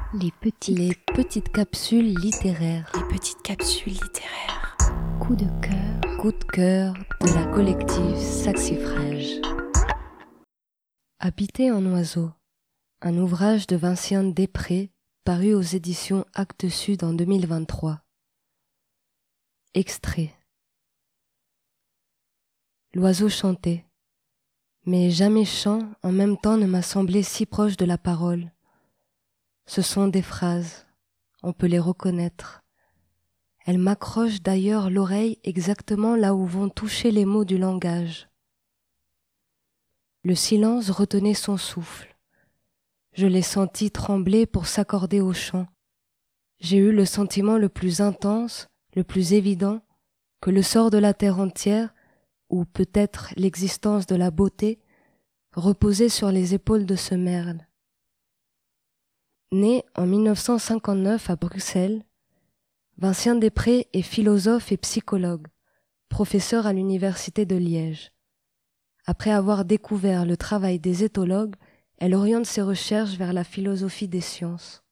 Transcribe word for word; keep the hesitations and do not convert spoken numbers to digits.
Les petites, Les petites capsules littéraires. les petites capsules littéraires. Coup de cœur. Coup de cœur de la collective Saxifrage. Habiter en oiseau. Un ouvrage de Vinciane Després, paru aux éditions Actes Sud en deux mille vingt-trois. Extrait. L'oiseau chantait, mais jamais chant en même temps ne m'a semblé si proche de la parole. Ce sont des phrases, on peut les reconnaître. Elles m'accrochent d'ailleurs l'oreille exactement là où vont toucher les mots du langage. Le silence retenait son souffle. Je l'ai senti trembler pour s'accorder au chant. J'ai eu le sentiment le plus intense, le plus évident, que le sort de la terre entière, ou peut-être l'existence de la beauté, reposait sur les épaules de ce merle. Né en mille neuf cent cinquante-neuf à Bruxelles, Vinciane Després est philosophe et psychologue, professeur à l'université de Liège. Après avoir découvert le travail des éthologues, elle oriente ses recherches vers la philosophie des sciences.